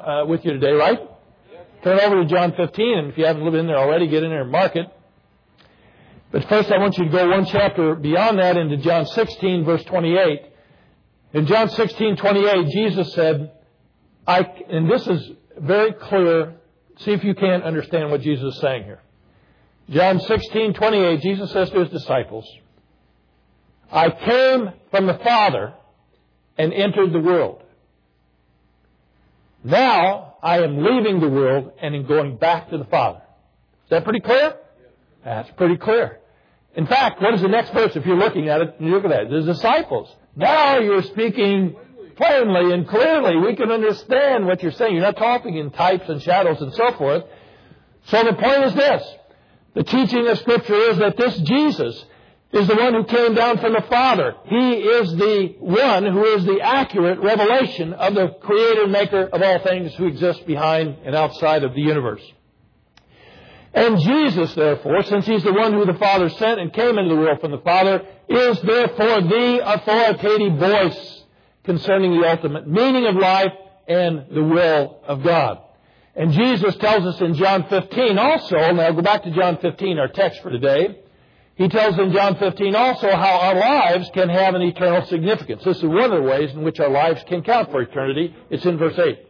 with you today, right? Turn over to John 15, and if you haven't been there already, get in there and mark it. But first I want you to go one chapter beyond that into John 16, verse 28. In John 16:28, Jesus said, and this is very clear. See if you can understand what Jesus is saying here. John 16:28, Jesus says to His disciples, I came from the Father and entered the world. Now I am leaving the world and am going back to the Father. Is that pretty clear? That's pretty clear. In fact, what is the next verse? If you're looking at it, you look at that. The disciples. Now you're speaking plainly and clearly. We can understand what you're saying. You're not talking in types and shadows and so forth. So the point is this. The teaching of Scripture is that this Jesus is the one who came down from the Father. He is the one who is the accurate revelation of the Creator and Maker of all things who exists behind and outside of the universe. And Jesus, therefore, since He's the one who the Father sent and came into the world from the Father, is therefore the authoritative voice concerning the ultimate meaning of life and the will of God. And Jesus tells us in John 15 also, now go back to John 15, our text for today. He tells in John 15 also how our lives can have an eternal significance. This is one of the ways in which our lives can count for eternity. It's in verse 8.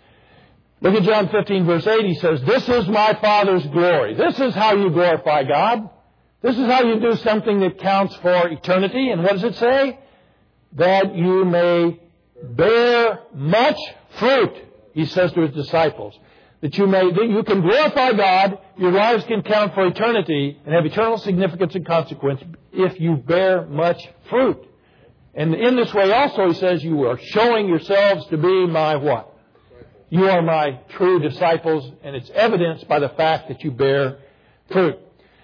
Look at John 15, verse 8. He says, this is my Father's glory. This is how you glorify God. This is how you do something that counts for eternity. And what does it say? That you may bear much fruit, He says to His disciples. That you can glorify God, your lives can count for eternity, and have eternal significance and consequence if you bear much fruit. And in this way also, He says, you are showing yourselves to be my what? You are my true disciples, and it's evidenced by the fact that you bear fruit.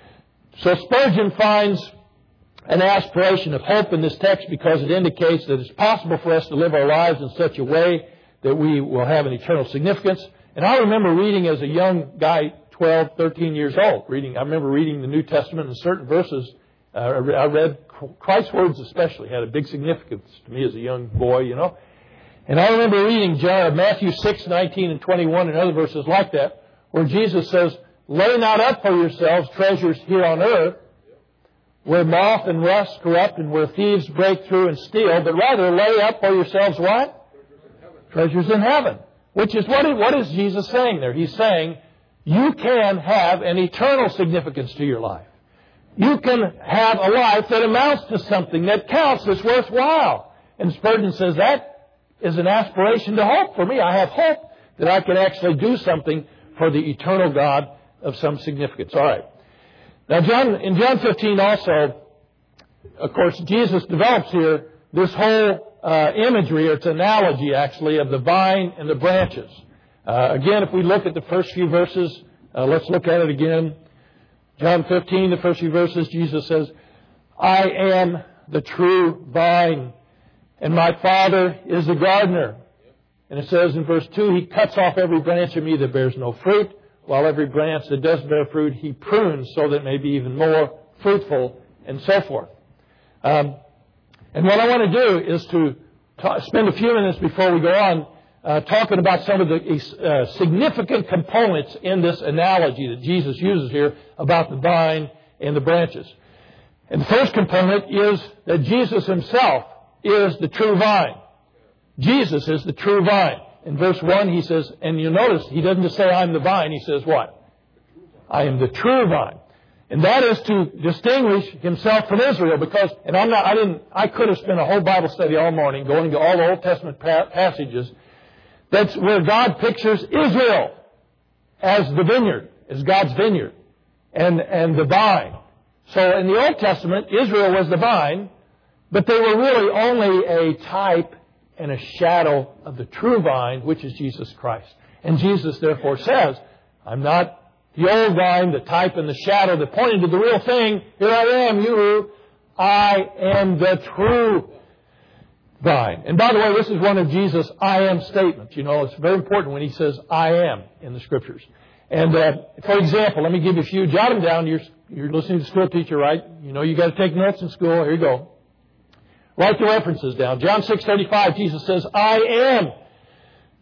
So Spurgeon finds an aspiration of hope in this text because it indicates that it's possible for us to live our lives in such a way that we will have an eternal significance. And I remember reading as a young guy, 12, 13 years old, I remember reading the New Testament and certain verses. I read Christ's words especially had a big significance to me as a young boy, you know. And I remember reading Matthew 6, 19 and 21 and other verses like that, where Jesus says, lay not up for yourselves treasures here on earth, where moth and rust corrupt and where thieves break through and steal, but rather lay up for yourselves what? Treasures in heaven. Which is, what is Jesus saying there? He's saying, you can have an eternal significance to your life. You can have a life that amounts to something that counts, that's worthwhile. And Spurgeon says that is an aspiration to hope for me. I have hope that I can actually do something for the eternal God of some significance. All right. Now, in John 15 also, of course, Jesus develops here this whole imagery, or it's analogy actually, of the vine and the branches. Again, if we look at the first few verses, let's look at it again. John 15, the first few verses, Jesus says, I am the true vine, and my Father is the gardener. And it says in verse 2, He cuts off every branch of me that bears no fruit, while every branch that does bear fruit, He prunes so that it may be even more fruitful, and so forth. And what I want to do is to spend a few minutes before we go on talking about some of the significant components in this analogy that Jesus uses here about the vine and the branches. And the first component is that Jesus Himself is the true vine. Jesus is the true vine. In verse 1 He says, and you notice He doesn't just say I'm the vine, He says what? I am the true vine. And that is to distinguish Himself from Israel because, and I could have spent a whole Bible study all morning going to all the Old Testament passages. That's where God pictures Israel as the vineyard, as God's vineyard, and the vine. So in the Old Testament, Israel was the vine, but they were really only a type and a shadow of the true vine, which is Jesus Christ. And Jesus therefore says, I'm not the old vine, the type and the shadow that pointed to the real thing. Here I am, I am the true vine. And by the way, this is one of Jesus' I am statements. You know, it's very important when He says I am in the Scriptures. And for example, let me give you a few. Jot them down. You're listening to the school teacher, right? You know you got to take notes in school. Here you go. Write the references down. John 6:35, Jesus says, I am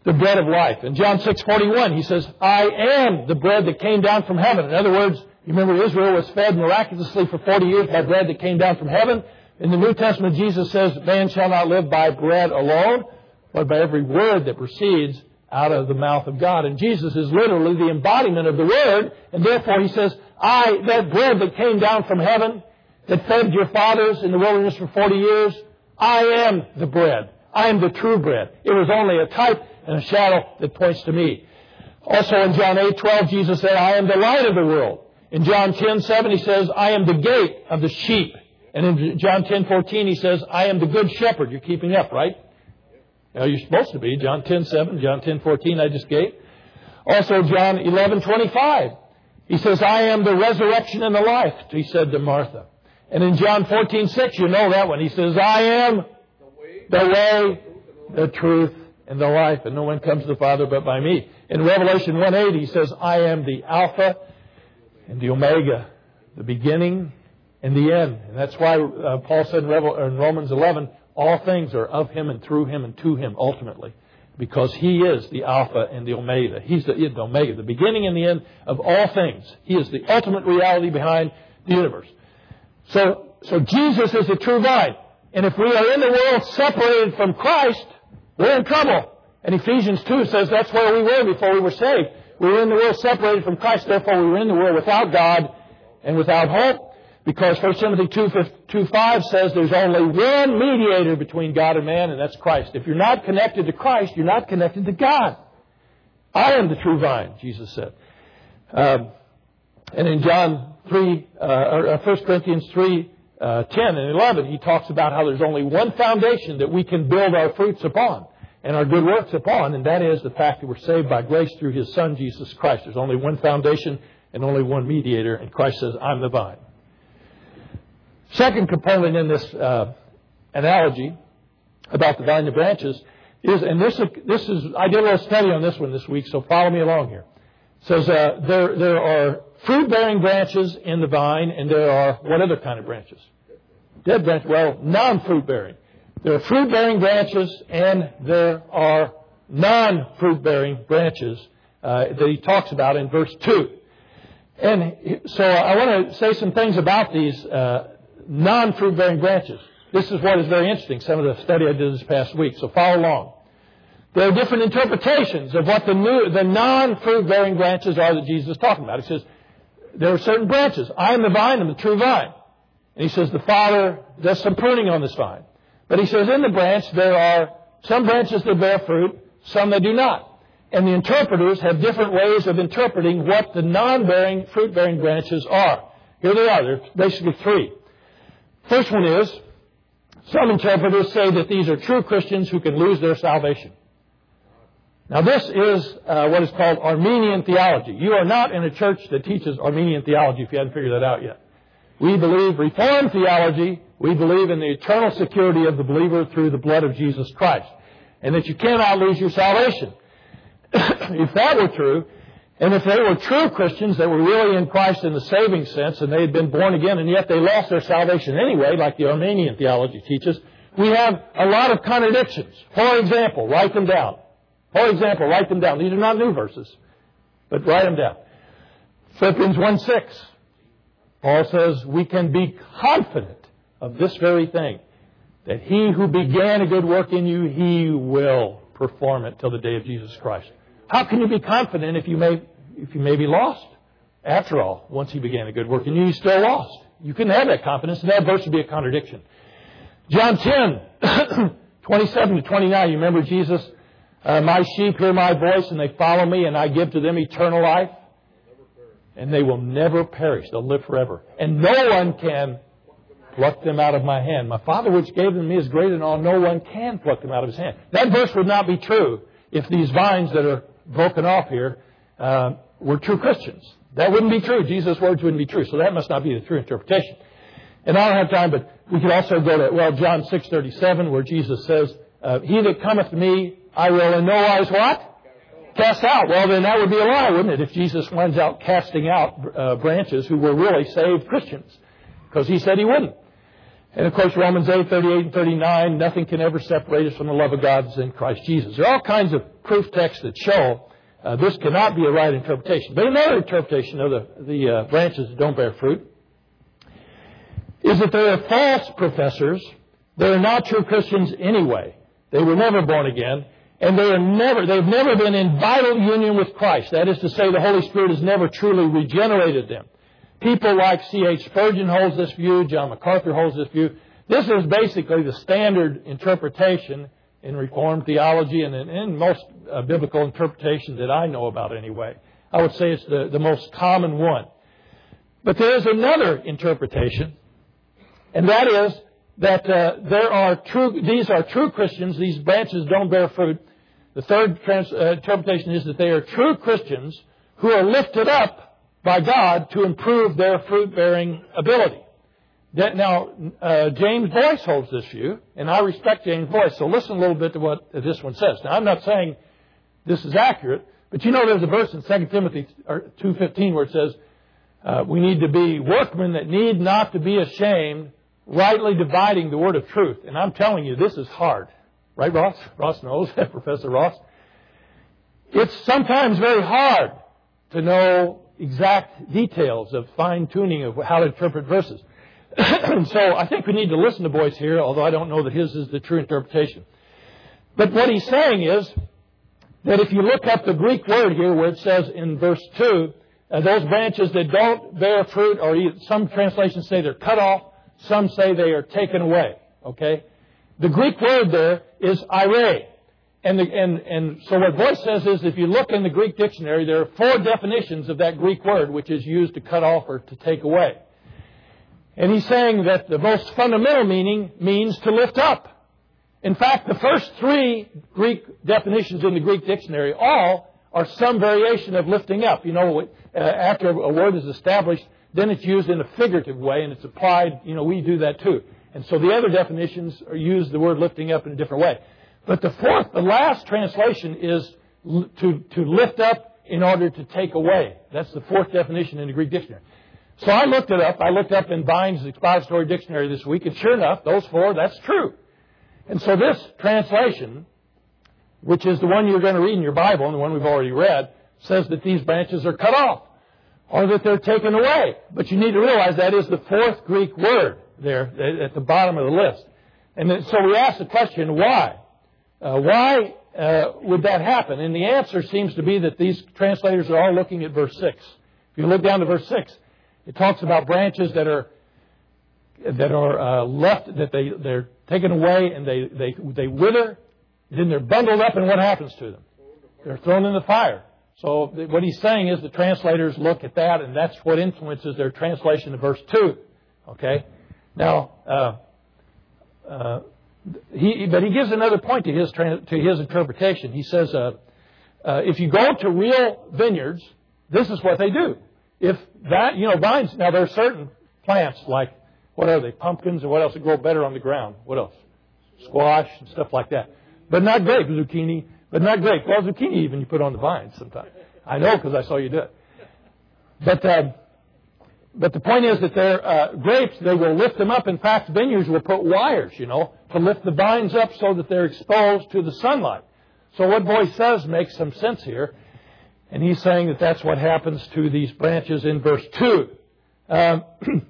the bread of life. In John 6:41, He says, I am the bread that came down from heaven. In other words, you remember Israel was fed miraculously for 40 years by bread that came down from heaven. In the New Testament, Jesus says, man shall not live by bread alone, but by every word that proceeds out of the mouth of God. And Jesus is literally the embodiment of the Word, and therefore He says, that bread that came down from heaven, that fed your fathers in the wilderness for 40 years, I am the bread. I am the true bread. It was only a type and a shadow that points to me. Also in John 8:12, Jesus said, I am the light of the world. In John 10:7, He says, I am the gate of the sheep. And in John 10:14, He says, I am the good shepherd. You're keeping up, right? Now, you're supposed to be. John 10:7, John 10:14, I just gave. Also, John 11:25, He says, I am the resurrection and the life, He said to Martha. And in John 14:6, you know that one. He says, I am the way, the truth, and the life, and no one comes to the Father but by me. In Revelation 1:8, He says, I am the Alpha and the Omega, the beginning and the end. And that's why Paul said in Romans 11, all things are of Him and through Him and to Him ultimately. Because He is the Alpha and the Omega. He's the Omega, the beginning and the end of all things. He is the ultimate reality behind the universe. So Jesus is the true vine. And if we are in the world separated from Christ, we're in trouble. And Ephesians 2 says that's where we were before we were saved. We were in the world separated from Christ, therefore we were in the world without God and without hope. Because 1 Timothy 2:5 says there's only one mediator between God and man, and that's Christ. If you're not connected to Christ, you're not connected to God. I am the true vine, Jesus said. And in John 1 Corinthians 3:10 and 11, he talks about how there's only one foundation that we can build our fruits upon and our good works upon, and that is the fact that we're saved by grace through His Son, Jesus Christ. There's only one foundation and only one mediator, and Christ says, I'm the vine. Second component in this analogy about the vine and the branches is, and this is, I did a little study on this one this week, so follow me along here. It says there are fruit-bearing branches in the vine, and there are, what other kind of branches? Dead branches. Well, non-fruit-bearing. There are fruit-bearing branches, and there are non-fruit-bearing branches that he talks about in verse 2. And so I want to say some things about these non-fruit-bearing branches. This is what is very interesting, some of the study I did this past week, so follow along. There are different interpretations of what the non-fruit-bearing branches are that Jesus is talking about. He says, there are certain branches. I am the vine, I'm the true vine. And he says, the Father does some pruning on this vine. But he says, in the branch, there are some branches that bear fruit, some that do not. And the interpreters have different ways of interpreting what the non-bearing, fruit-bearing branches are. Here they are. There are basically three. First one is, some interpreters say that these are true Christians who can lose their salvation. Now this is what is called Arminian theology. You are not in a church that teaches Arminian theology if you haven't figured that out yet. We believe Reformed theology. We believe in the eternal security of the believer through the blood of Jesus Christ. And that you cannot lose your salvation. If that were true, and if they were true Christians that were really in Christ in the saving sense, and they had been born again, and yet they lost their salvation anyway, like the Arminian theology teaches, we have a lot of contradictions. For example, write them down. These are not new verses, but write them down. Philippians 1:6. Paul says, we can be confident of this very thing, that He who began a good work in you, He will perform it till the day of Jesus Christ. How can you be confident if you may be lost? After all, once He began a good work in you, He's still lost. You couldn't have that confidence, and that verse would be a contradiction. John 10, 27 to 29, you remember Jesus, my sheep hear my voice, and they follow me, and I give to them eternal life. And they will never perish. They'll live forever. And no one can pluck them out of my hand. My Father which gave them to me is greater than all. No one can pluck them out of His hand. That verse would not be true if these vines that are broken off here were true Christians. That wouldn't be true. Jesus' words wouldn't be true. So that must not be the true interpretation. And I don't have time, but we could also go to, John 6:37, where Jesus says, He that cometh to me, I will in no wise what? Cast out. Well, then that would be a lie, wouldn't it, if Jesus went out casting out branches who were really saved Christians? Because He said He wouldn't. And of course, Romans 8, 38 and 39, nothing can ever separate us from the love of God that's in Christ Jesus. There are all kinds of proof texts that show this cannot be a right interpretation. But another interpretation of the branches that don't bear fruit is that they are false professors. They are not true Christians anyway. They were never born again. And they've never been in vital union with Christ. That is to say, the Holy Spirit has never truly regenerated them. People like C.H. Spurgeon holds this view. John MacArthur holds this view. This is basically the standard interpretation in Reformed theology and in most biblical interpretation that I know about anyway. I would say it's the most common one. But there is another interpretation, and that is that these are true Christians. These branches don't bear fruit. The third interpretation is that they are true Christians who are lifted up by God to improve their fruit-bearing ability. James Boyce holds this view, and I respect James Boyce, so listen a little bit to what this one says. Now, I'm not saying this is accurate, but you know there's a verse in 2 Timothy 2:15 where it says, we need to be workmen that need not to be ashamed, rightly dividing the word of truth. And I'm telling you, this is hard. Right, Ross? Ross knows, Professor Ross. It's sometimes very hard to know exact details of fine-tuning of how to interpret verses. So I think we need to listen to Boyce here, although I don't know that his is the true interpretation. But what he's saying is that if you look up the Greek word here where it says in verse 2, those branches that don't bear fruit, or some translations say they're cut off, some say they are taken away. Okay? The Greek word there is ire. And so what Boyce says is if you look in the Greek dictionary, there are 4 definitions of that Greek word which is used to cut off or to take away. And he's saying that the most fundamental meaning means to lift up. In fact, the first 3 Greek definitions in the Greek dictionary all are some variation of lifting up. You know, after a word is established, then it's used in a figurative way and it's applied. You know, we do that too. And so the other definitions use the word lifting up in a different way. But the last translation is to lift up in order to take away. That's the 4th definition in the Greek dictionary. So I looked it up. I looked up in Vine's Expository Dictionary this week, and sure enough, those 4, that's true. And so this translation, which is the one you're going to read in your Bible, and the one we've already read, says that these branches are cut off, or that they're taken away. But you need to realize that is the 4th Greek word there at the bottom of the list. And so we ask the question, why? Why would that happen? And the answer seems to be that these translators are all looking at verse 6. If you look down to verse 6, it talks about branches that are left, that they're taken away and they wither. Then they're bundled up, and what happens to them? They're thrown in the fire. So what he's saying is the translators look at that, and that's what influences their translation of verse 2. Okay? Now, he gives another point to his interpretation. He says, if you go to real vineyards, this is what they do. If that, vines, now there are certain plants like, what are they, pumpkins or what else that grow better on the ground? What else? Squash and stuff like that. But not grape, zucchini, but not grape. Well, zucchini even you put on the vines sometimes. I know because I saw you do it. But the point is that their grapes, they will lift them up. In fact, vineyards will put wires, to lift the vines up so that they're exposed to the sunlight. So what Boyce says makes some sense here. And he's saying that that's what happens to these branches in verse 2. But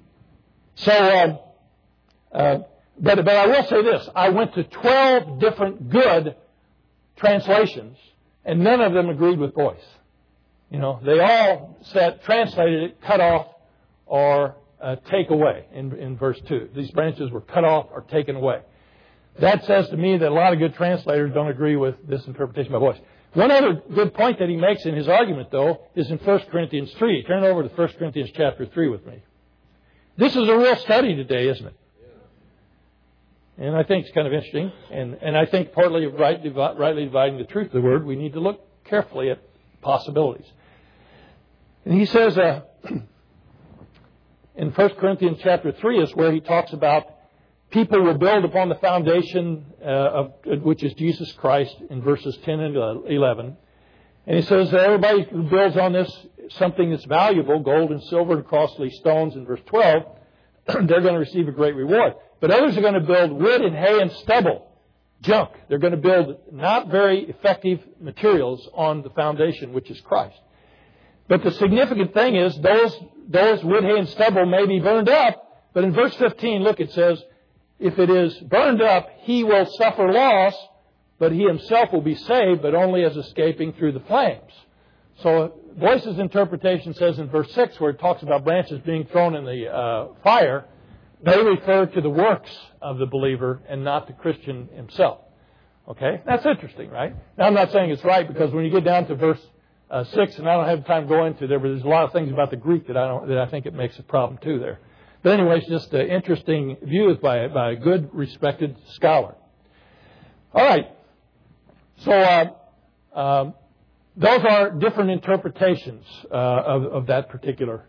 I will say this. I went to 12 different good translations, and none of them agreed with Boyce. They all translated it cut off or take away in verse 2. These branches were cut off or taken away. That says to me that a lot of good translators don't agree with this interpretation by Boyce. One other good point that he makes in his argument, though, is in 1 Corinthians 3. Turn over to 1 Corinthians chapter 3 with me. This is a real study today, isn't it? And I think it's kind of interesting. And I think partly rightly dividing the truth of the word, we need to look carefully at possibilities. And he says in 1 Corinthians chapter 3 is where he talks about people will build upon the foundation which is Jesus Christ in verses 10 and 11. And he says that everybody who builds on this something that's valuable, gold and silver and costly stones in verse 12, they're going to receive a great reward. But others are going to build wood and hay and stubble, junk. They're going to build not very effective materials on the foundation, which is Christ. But the significant thing is those wood, hay, and stubble may be burned up. But in verse 15, look, it says, if it is burned up, he will suffer loss, but he himself will be saved, but only as escaping through the flames. So Boyce's interpretation says in verse 6, where it talks about branches being thrown in the fire, they refer to the works of the believer and not the Christian himself. Okay? That's interesting, right? Now, I'm not saying it's right, because when you get down to verse 6, and I don't have time to go into there, but there's a lot of things about the Greek that I think it makes a problem too there. But anyway, it's just an interesting view by a good, respected scholar. All right. So those are different interpretations of that particular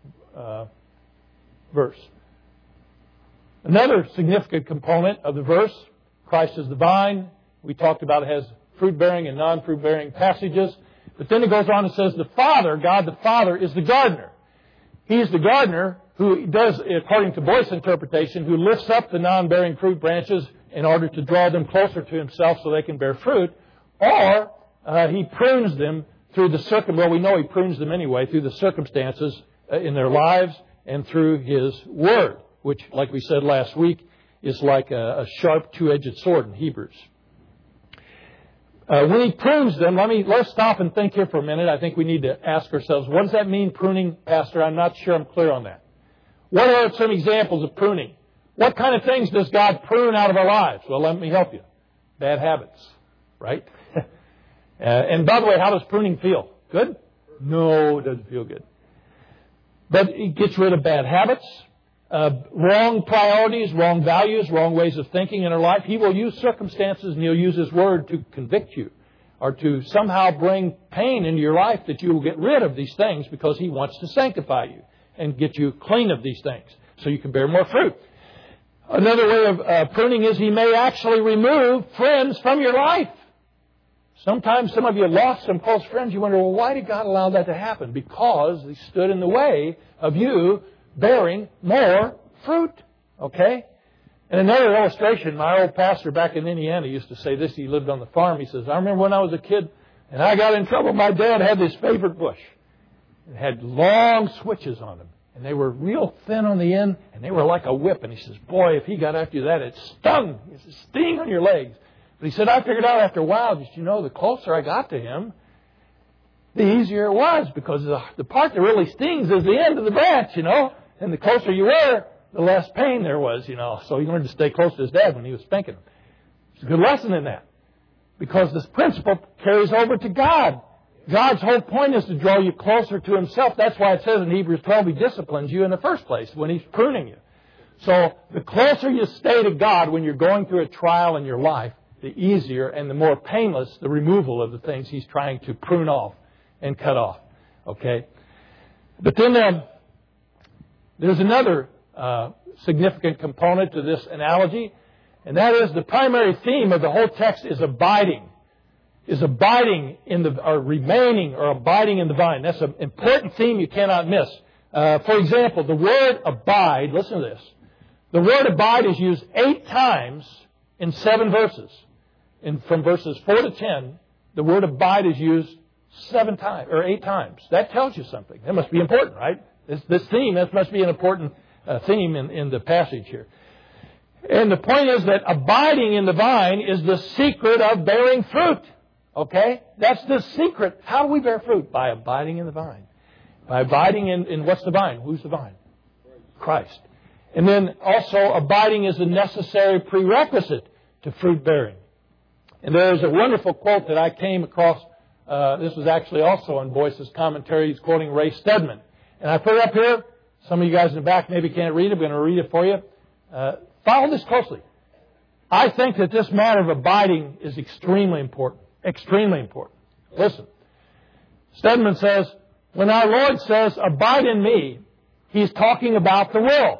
verse. Another significant component of the verse, Christ is the vine. We talked about it has fruit-bearing and non-fruit-bearing passages. But then it goes on and says the Father, God the Father, is the gardener. He's the gardener who does, according to Boyce's interpretation, who lifts up the non-bearing fruit branches in order to draw them closer to himself so they can bear fruit. Or he prunes them through well, we know he prunes them anyway, through the circumstances in their lives and through his word, which, like we said last week, is like a sharp two-edged sword in Hebrews. When he prunes them, let's stop and think here for a minute. I think we need to ask ourselves, what does that mean, pruning, Pastor? I'm not sure I'm clear on that. What are some examples of pruning? What kind of things does God prune out of our lives? Well, let me help you. Bad habits, right? And by the way, how does pruning feel? Good? No, it doesn't feel good. But it gets rid of bad habits, wrong priorities, wrong values, wrong ways of thinking in our life. He will use circumstances and He'll use His Word to convict you or to somehow bring pain into your life that you will get rid of these things because He wants to sanctify you and get you clean of these things so you can bear more fruit. Another way of pruning is He may actually remove friends from your life. Sometimes some of you lost some close friends. You wonder, well, why did God allow that to happen? Because they stood in the way of you bearing more fruit. Okay? And another illustration, my old pastor back in Indiana used to say this. He lived on the farm. He says, I remember when I was a kid and I got in trouble. My dad had this favorite bush. It had long switches on them. And they were real thin on the end. And they were like a whip. And he says, boy, if he got after you that, it stung. It sting on your legs. But he said, I figured out after a while, just, the closer I got to him, the easier it was. Because the part that really stings is the end of the branch, And the closer you were, the less pain there was, So he learned to stay close to his dad when he was spanking him. It's a good lesson in that. Because this principle carries over to God. God's whole point is to draw you closer to Himself. That's why it says in Hebrews 12, He disciplines you in the first place when He's pruning you. So the closer you stay to God when you're going through a trial in your life, the easier and the more painless the removal of the things He's trying to prune off and cut off. Okay? But then there's another significant component to this analogy, and that is the primary theme of the whole text is abiding. Remaining or abiding in the vine. That's an important theme you cannot miss. For example, the word abide, listen to this. The word abide is used 8 times in 7 verses. From verses 4 to 10, the word abide is used 8 times. That tells you something. That must be important, right? This theme, that must be an important theme in the passage here. And the point is that abiding in the vine is the secret of bearing fruit. Okay? That's the secret. How do we bear fruit? By abiding in the vine. By abiding in what's the vine? Who's the vine? Christ. And then also abiding is a necessary prerequisite to fruit bearing. And there's a wonderful quote that I came across. This was actually also in Boyce's commentary. He's quoting Ray Stedman. And I put it up here. Some of you guys in the back maybe can't read it. I'm going to read it for you. Follow this closely. I think that this matter of abiding is extremely important. Extremely important. Listen. Stedman says, when our Lord says, abide in me, He's talking about the will.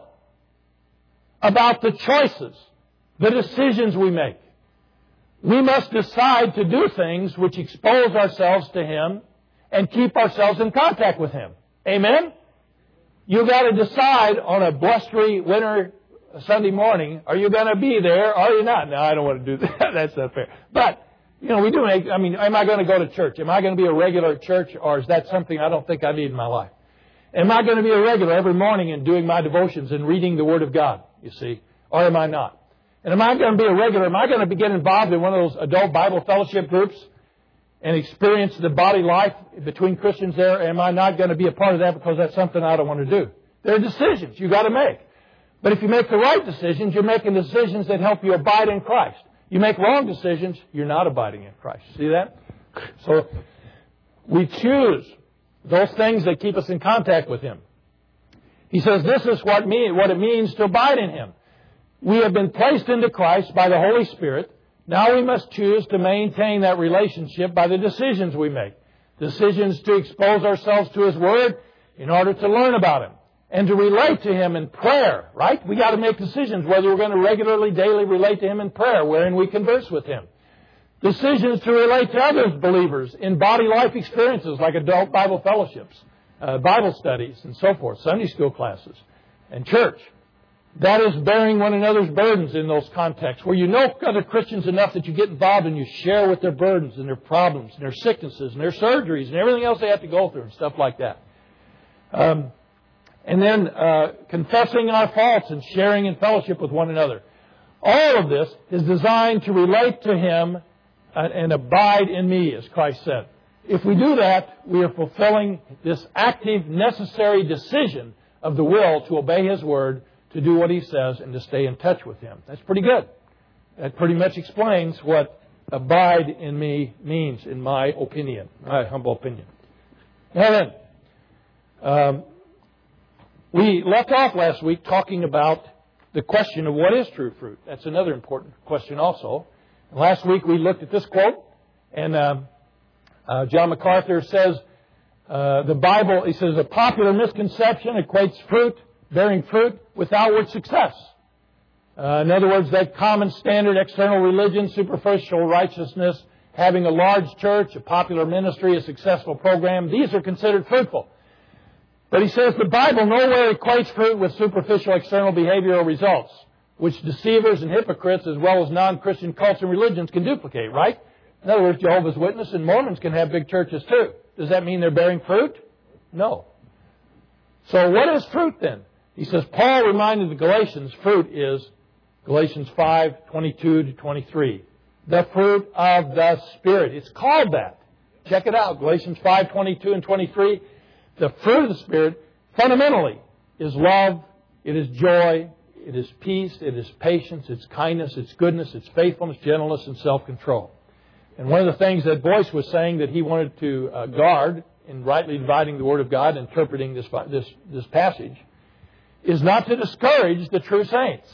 About the choices. The decisions we make. We must decide to do things which expose ourselves to Him and keep ourselves in contact with Him. Amen? You've got to decide on a blustery winter Sunday morning, are you going to be there or are you not? No, I don't want to do that. That's not fair. But, we do am I going to go to church? Am I going to be a regular at church, or is that something I don't think I need in my life? Am I going to be a regular every morning and doing my devotions and reading the Word of God, you see? Or am I not? And am I going to be a regular? Am I going to get involved in one of those adult Bible fellowship groups and experience the body life between Christians there? Am I not going to be a part of that because that's something I don't want to do? There are decisions you've got to make. But if you make the right decisions, you're making decisions that help you abide in Christ. You make wrong decisions, you're not abiding in Christ. See that? So we choose those things that keep us in contact with Him. He says this is what it means to abide in Him. We have been placed into Christ by the Holy Spirit. Now we must choose to maintain that relationship by the decisions we make. Decisions to expose ourselves to His Word in order to learn about Him and to relate to Him in prayer, right? We got to make decisions whether we're going to regularly, daily relate to Him in prayer, wherein we converse with Him. Decisions to relate to other believers in body life experiences like adult Bible fellowships, Bible studies, and so forth, Sunday school classes, and church. That is bearing one another's burdens in those contexts, where you know other Christians enough that you get involved and you share with their burdens and their problems and their sicknesses and their surgeries and everything else they have to go through and stuff like that. And then confessing our faults and sharing in fellowship with one another. All of this is designed to relate to Him and abide in me, as Christ said. If we do that, we are fulfilling this active, necessary decision of the will to obey His Word, to do what He says, and to stay in touch with Him. That's pretty good. That pretty much explains what abide in me means, in my opinion, my humble opinion. Now then, we left off last week talking about the question of what is true fruit. That's another important question also. Last week we looked at this quote, and John MacArthur says, the Bible, he says, a popular misconception equates bearing fruit with outward success. In other words, that common standard external religion, superficial righteousness, having a large church, a popular ministry, a successful program, these are considered fruitful. But he says the Bible nowhere equates fruit with superficial external behavioral results, which deceivers and hypocrites as well as non-Christian cults and religions can duplicate, right? In other words, Jehovah's Witnesses and Mormons can have big churches too. Does that mean they're bearing fruit? No. So what is fruit then? He says, Paul reminded the Galatians, fruit is Galatians 5:22-23. The fruit of the Spirit. It's called that. Check it out. Galatians 5:22 and 23. The fruit of the Spirit, fundamentally, is love, it is joy, it is peace, it is patience, it's kindness, it's goodness, it's faithfulness, gentleness, and self-control. And one of the things that Boyce was saying that he wanted to guard in rightly dividing the Word of God, interpreting this passage, is not to discourage the true saints.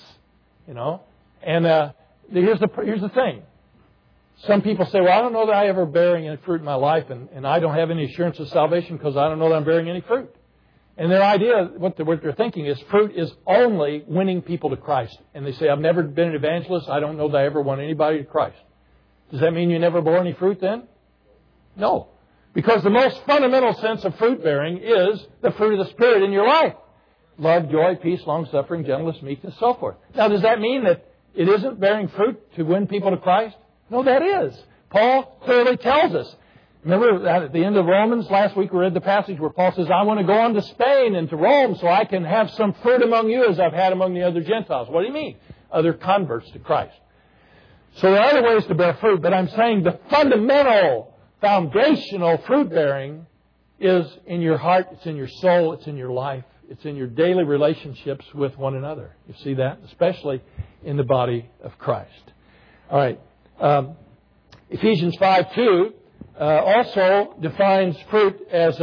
And here's the thing. Some people say, well, I don't know that I ever bearing any fruit in my life, and I don't have any assurance of salvation because I don't know that I'm bearing any fruit. And their idea, what they're thinking is fruit is only winning people to Christ. And they say, I've never been an evangelist. I don't know that I ever won anybody to Christ. Does that mean you never bore any fruit then? No. Because the most fundamental sense of fruit bearing is the fruit of the Spirit in your life. Love, joy, peace, long-suffering, gentleness, meekness, so forth. Now, does that mean that it isn't bearing fruit to win people to Christ? No, that is. Paul clearly tells us. Remember at the end of Romans, last week we read the passage where Paul says, I want to go on to Spain and to Rome so I can have some fruit among you as I've had among the other Gentiles. What do you mean? Other converts to Christ. So there are other ways to bear fruit, but I'm saying the fundamental, foundational fruit bearing is in your heart, it's in your soul, it's in your life, it's in your daily relationships with one another. You see that? Especially in the body of Christ. All right. Ephesians 5:2 also defines fruit as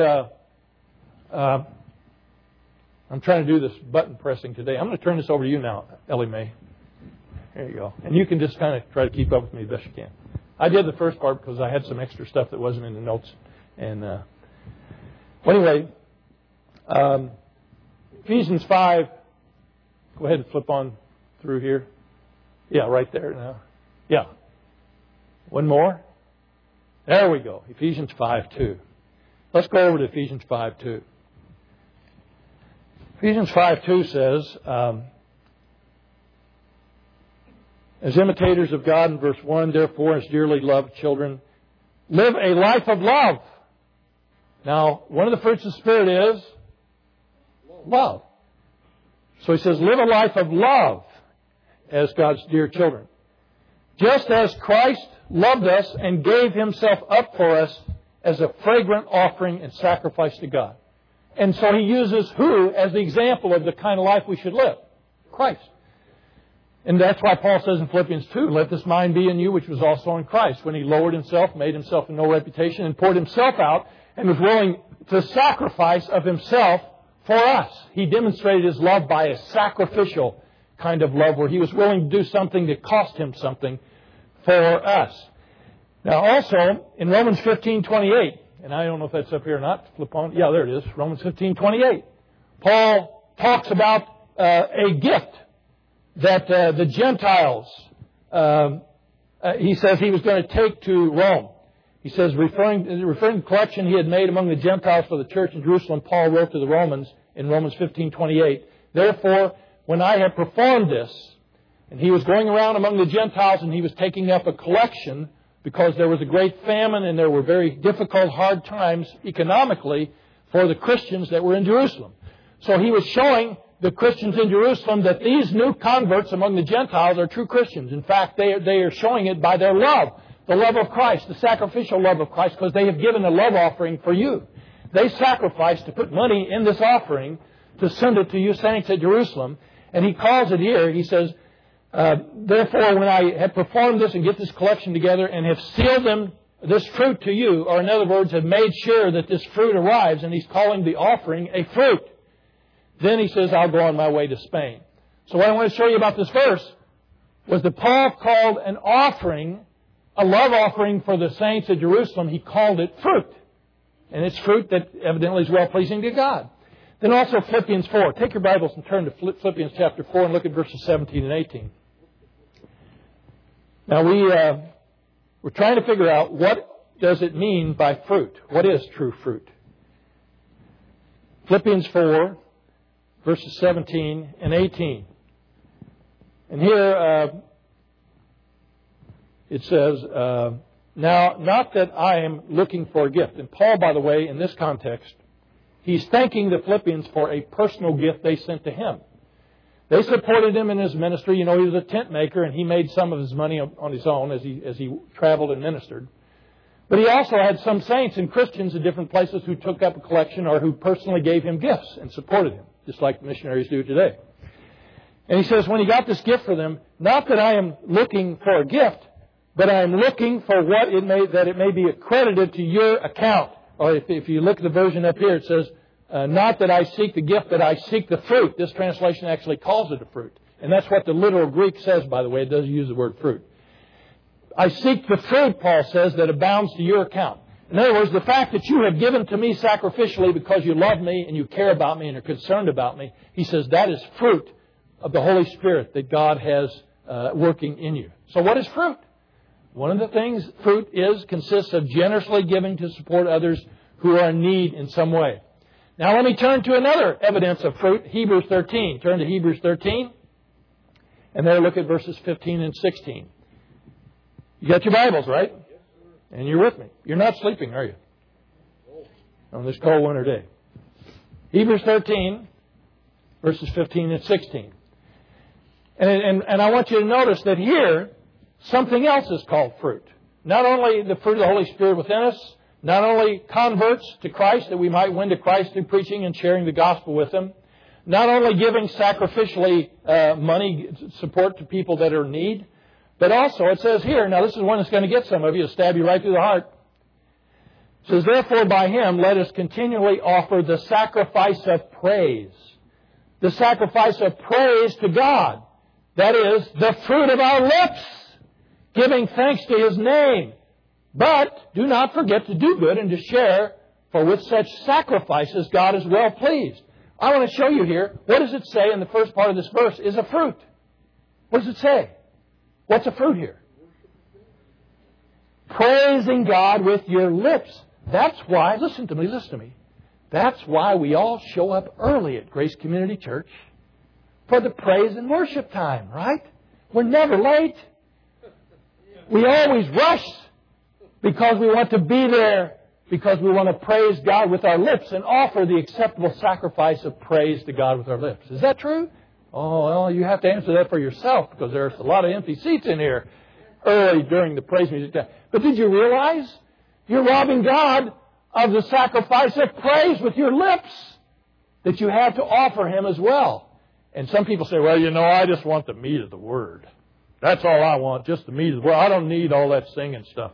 I'm trying to do this button pressing today. I'm going to turn this over to you now, Ellie Mae. There you go. And you can just kind of try to keep up with me the best you can. I did the first part because I had some extra stuff that wasn't in the notes. And well, anyway, Ephesians 5. Go ahead and flip on through here. Yeah, right there now. Yeah. One more. There we go. Ephesians 5:2. Let's go over to Ephesians 5:2. Ephesians 5:2 says, As imitators of God in verse 1, therefore, as dearly loved children, live a life of love. Now, one of the fruits of the Spirit is love. So he says, live a life of love as God's dear children. Just as Christ loved us and gave Himself up for us as a fragrant offering and sacrifice to God. And so he uses who as the example of the kind of life we should live? Christ. And that's why Paul says in Philippians 2, let this mind be in you, which was also in Christ, when He lowered Himself, made Himself of no reputation, and poured Himself out, and was willing to sacrifice of Himself for us. He demonstrated His love by a sacrificial kind of love, where He was willing to do something that cost Him something for us. Now also, in Romans 15:28, and I don't know if that's up here or not, flip on. Yeah, there it is, Romans 15:28. Paul talks about a gift that the Gentiles, he says he was going to take to Rome. He says, referring to the collection he had made among the Gentiles for the church in Jerusalem, Paul wrote to the Romans in Romans 15:28, therefore, when I have performed this, and he was going around among the Gentiles and he was taking up a collection because there was a great famine and there were very difficult, hard times economically for the Christians that were in Jerusalem. So he was showing the Christians in Jerusalem that these new converts among the Gentiles are true Christians. In fact, they are showing it by their love, the love of Christ, the sacrificial love of Christ, because they have given a love offering for you. They sacrificed to put money in this offering to send it to you saints at Jerusalem. And he calls it here, he says, therefore, when I have performed this and get this collection together and have sealed them, this fruit to you, or in other words, have made sure that this fruit arrives, and he's calling the offering a fruit. Then he says, I'll go on my way to Spain. So what I want to show you about this verse was that Paul called an offering, a love offering for the saints at Jerusalem, he called it fruit. And it's fruit that evidently is well-pleasing to God. Then also Philippians 4. Take your Bibles and turn to Philippians chapter 4 and look at verses 17 and 18. Now we're trying to figure out what does it mean by fruit. What is true fruit? Philippians 4, verses 17 and 18. And here it says, now, not that I am looking for a gift. And Paul, by the way, in this context, he's thanking the Philippians for a personal gift they sent to him. They supported him in his ministry. You know, he was a tent maker, and he made some of his money on his own as he traveled and ministered. But he also had some saints and Christians in different places who took up a collection or who personally gave him gifts and supported him, just like missionaries do today. And he says, when he got this gift for them, not that I am looking for a gift, but I am looking for that it may be accredited to your account. Or if you look at the version up here, it says, not that I seek the gift, but I seek the fruit. This translation actually calls it a fruit. And that's what the literal Greek says, by the way. It doesn't use the word fruit. I seek the fruit, Paul says, that abounds to your account. In other words, the fact that you have given to me sacrificially because you love me and you care about me and are concerned about me, he says that is fruit of the Holy Spirit that God has working in you. So what is fruit? One of the things fruit consists of generously giving to support others who are in need in some way. Now let me turn to another evidence of fruit, Hebrews 13. Turn to Hebrews 13, and there look at verses 15 and 16. You got your Bibles, right? And you're with me. You're not sleeping, are you? On this cold winter day. Hebrews 13, verses 15 and 16. And I want you to notice that here, something else is called fruit. Not only the fruit of the Holy Spirit within us, not only converts to Christ that we might win to Christ through preaching and sharing the gospel with them, not only giving sacrificially money support to people that are in need, but also it says here, now this is one that's going to get some of you, stab you right through the heart. It says, therefore by Him let us continually offer the sacrifice of praise. The sacrifice of praise to God. That is, the fruit of our lips, giving thanks to His name. But do not forget to do good and to share, for with such sacrifices God is well pleased. I want to show you here, what does it say in the first part of this verse is a fruit? What does it say? What's a fruit here? Praising God with your lips. That's why, listen to me. That's why we all show up early at Grace Community Church for the praise and worship time, right? We're never late. We always rush because we want to be there, because we want to praise God with our lips and offer the acceptable sacrifice of praise to God with our lips. Is that true? Oh, well, you have to answer that for yourself because there's a lot of empty seats in here early during the praise music time. But did you realize you're robbing God of the sacrifice of praise with your lips that you have to offer Him as well? And some people say, well, I just want the meat of the Word. That's all I want, just the meat of the Word. I don't need all that singing stuff,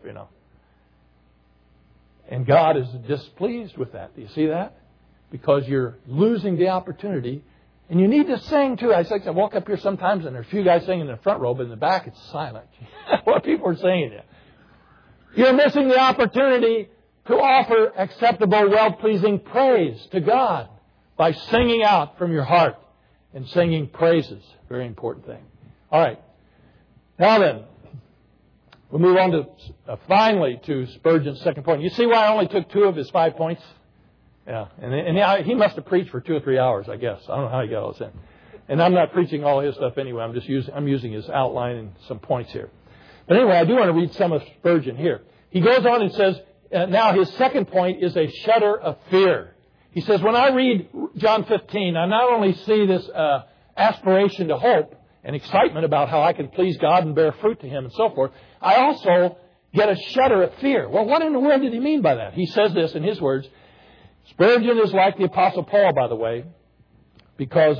And God is displeased with that. Do you see that? Because you're losing the opportunity. And you need to sing, too. I walk up here sometimes, and there's a few guys singing in the front row, but in the back it's silent. What people are singing. You're missing the opportunity to offer acceptable, well-pleasing praise to God by singing out from your heart and singing praises. Very important thing. All right. Now then, we'll move on to, finally, to Spurgeon's second point. You see why I only took 2 of his 5 points? Yeah. And he must have preached for 2 or 3 hours, I guess. I don't know how he got all this in. And I'm not preaching all his stuff anyway. I'm using his outline and some points here. But anyway, I do want to read some of Spurgeon here. He goes on and says, now his second point is a shudder of fear. He says, when I read John 15, I not only see this aspiration to hope and excitement about how I can please God and bear fruit to Him and so forth, I also get a shudder of fear. Well, what in the world did he mean by that? He says this in his words. Spurgeon is like the Apostle Paul, by the way, because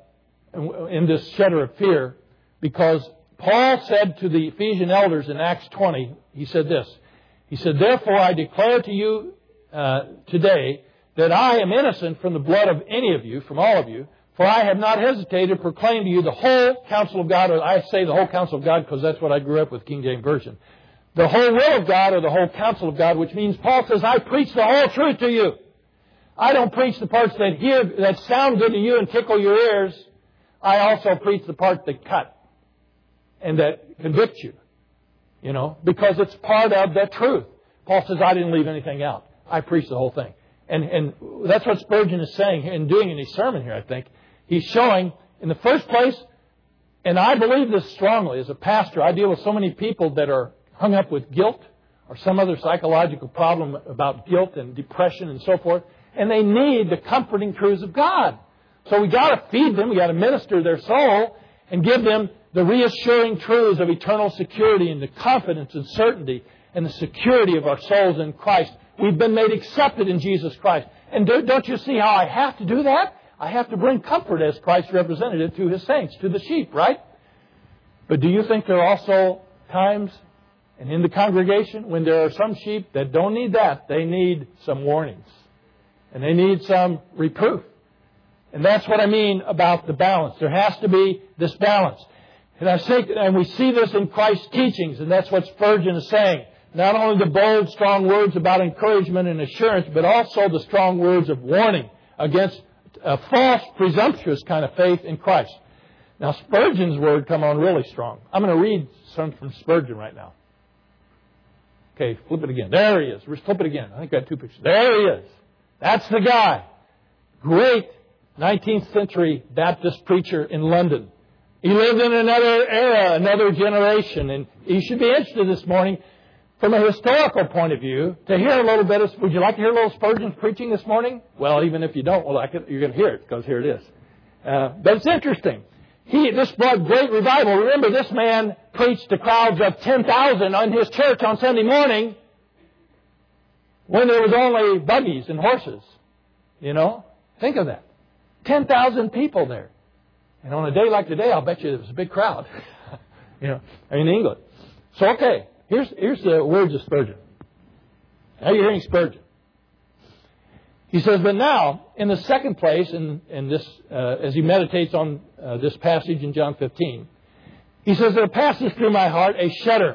in this shudder of fear, because Paul said to the Ephesian elders in Acts 20, he said this. He said, therefore I declare to you today that I am innocent from the blood of any of you, from all of you, for I have not hesitated to proclaim to you the whole counsel of God, or I say the whole counsel of God because that's what I grew up with, King James Version. The whole will of God or the whole counsel of God, which means Paul says, I preach the whole truth to you. I don't preach the parts that sound good to you and tickle your ears. I also preach the parts that cut and that convict you, because it's part of the truth. Paul says, I didn't leave anything out. I preach the whole thing. And that's what Spurgeon is saying and doing in his sermon here, I think. He's showing, in the first place, and I believe this strongly as a pastor, I deal with so many people that are hung up with guilt or some other psychological problem about guilt and depression and so forth. And they need the comforting truths of God. So we got to feed them. We got to minister their soul and give them the reassuring truths of eternal security and the confidence and certainty and the security of our souls in Christ. We've been made accepted in Jesus Christ. And don't you see how I have to do that? I have to bring comfort as Christ's representative to His saints, to the sheep, right? But do you think there are also times and in the congregation when there are some sheep that don't need that? They need some warnings. And they need some reproof. And that's what I mean about the balance. There has to be this balance. And we see this in Christ's teachings, and that's what Spurgeon is saying. Not only the bold, strong words about encouragement and assurance, but also the strong words of warning against a false, presumptuous kind of faith in Christ. Now, Spurgeon's word come on really strong. I'm going to read some from Spurgeon right now. Okay, flip it again. There he is. Flip it again. I think I got 2 pictures. There he is. That's the guy. Great 19th century Baptist preacher in London. He lived in another era, another generation, and you should be interested this morning from a historical point of view to hear a little bit of, would you like to hear a little Spurgeon preaching this morning? Well, even if you don't like it, you're going to hear it because here it is. But it's interesting. This brought great revival. Remember, this man preached to crowds of 10,000 in his church on Sunday morning when there was only buggies and horses. Think of that. 10,000 people there. And on a day like today, I'll bet you there was a big crowd. In England. So, okay, here's the words of Spurgeon. Now you're hearing Spurgeon. He says, but now, in the second place, in this, as he meditates on this passage in John 15, he says, there passes through my heart a shudder